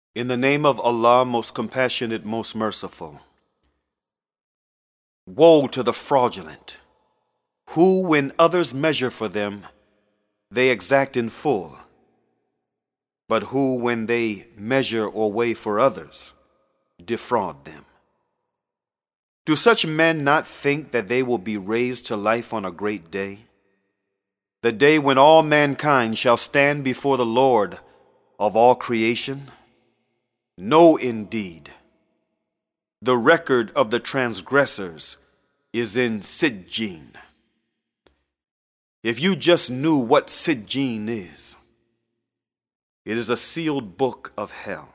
In the name of Allah, most compassionate, most merciful. Woe to the fraudulent, who, when others measure for them, they exact in full, but who, when they measure or weigh for others, defraud them. Do such men not think that they will be raised to life on a great day? The day when all mankind shall stand before the Lord of all creation? No, indeed. The record of the transgressors is in Sijjin. If you just knew what Sijjin is, it is a sealed book of hell.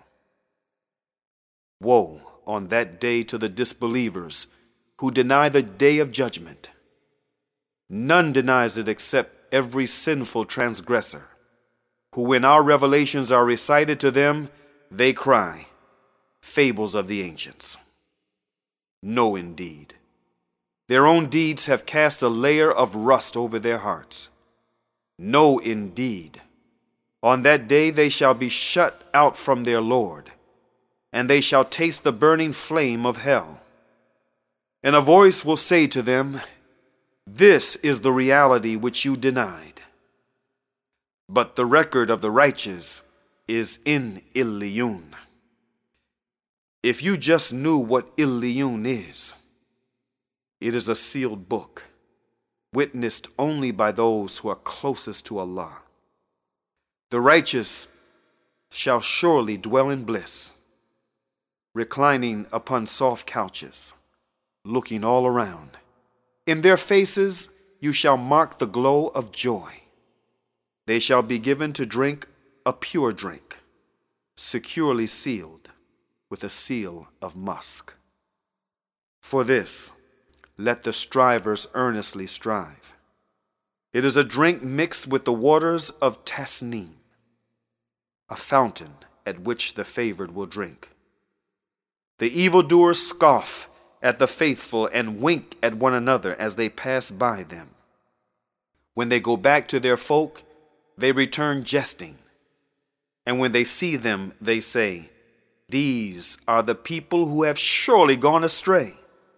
Woe on that day to the disbelievers who deny the day of judgment. None denies it except every sinful transgressor, who when our revelations are recited to them, they cry, fables of the ancients. No, indeed. Their own deeds have cast a layer of rust over their hearts. No, indeed. On that day they shall be shut out from their Lord, and they shall taste the burning flame of hell. And a voice will say to them, this is the reality which you denied. But the record of the righteous is in Illiyun. If you just knew what Illiyun is, it is a sealed book, witnessed only by those who are closest to Allah. The righteous shall surely dwell in bliss, reclining upon soft couches, looking all around. In their faces you shall mark the glow of joy. They shall be given to drink a pure drink, securely sealed with a seal of musk. For this, let the strivers earnestly strive. It is a drink mixed with the waters of Tasneem, a fountain at which the favored will drink. The evildoers scoff at the faithful and wink at one another as they pass by them. When they go back to their folk, they return jesting. And when they see them, they say, these are the people who have surely gone astray.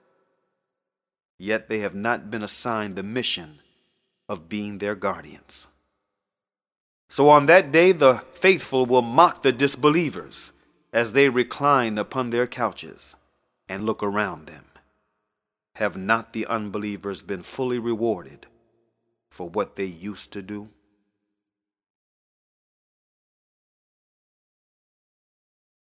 Yet they have not been assigned the mission of being their guardians. So on that day the faithful will mock the disbelievers as they recline upon their couches and look around them. Have not the unbelievers been fully rewarded for what they used to do?